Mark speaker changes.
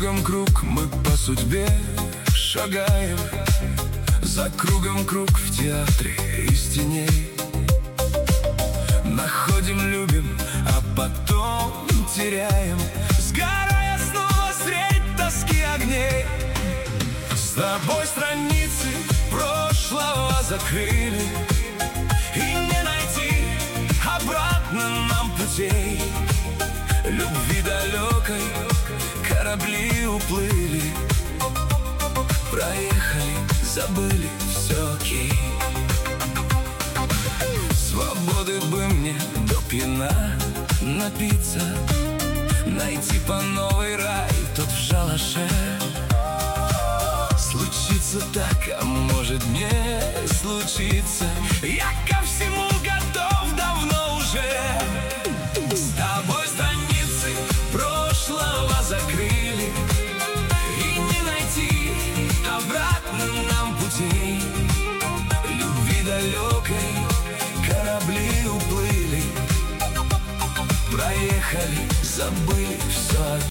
Speaker 1: кругом круг мы по судьбе шагаем. За кругом круг в театре из теней. Находим, любим, а потом теряем, сгорая снова средь тоски огней. С тобой страницы прошлого закрыли, и не найти обратно нам путей. Любви далекой корабли уплыли, проехали, забыли, все окей. Свободы бы мне до пьяна напиться, найти по новой рай тот в шалаше. Случится так, а может не случится. Я ко всему готов давно уже. С тобой страницы прошлого закрыли, и не найти обратно нам путей. Любви далекой корабли уплыли, проехали, забыли все.